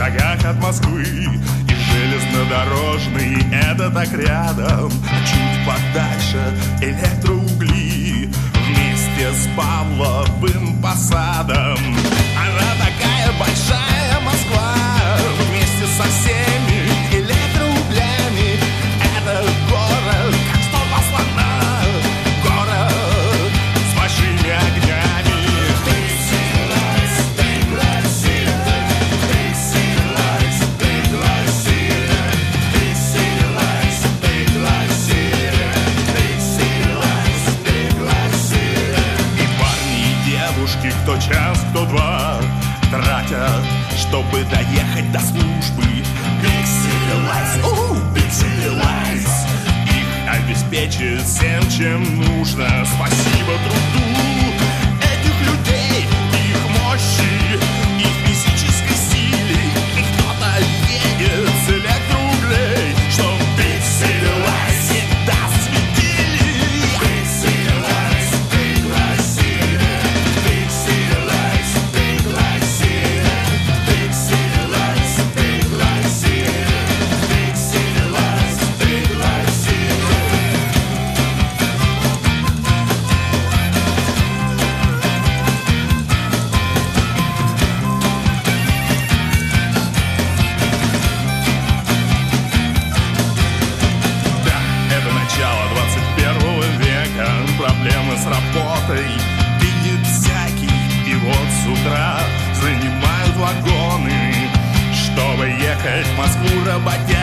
шагах от Москвы. И железнодорожный — это так рядом, а чуть подальше электроугли. Вместе с Павловым посадом она такая большая Москва. Вместе со всеми электроуглями это город, как 102 слона. Город с большими огнями. Кто час, кто два тратят, чтобы доехать до службы. Big City Lights, Big City Lights. Их обеспечит всем, чем нужно. Спасибо труду этих людей, их мощи, их физической силе. И кто-то едет с электроуглей, чтоб Big City Lights всегда светили. Big City Lights, Big Lights City. Big City Lights, Big Lights City. Big City Lights, Big Lights City. Big City Lights, Big Lights City. Да, это начало 21 века. Проблемы с работой видит всякий. И вот с утра занимают вагоны, чтобы ехать в Москву работяги.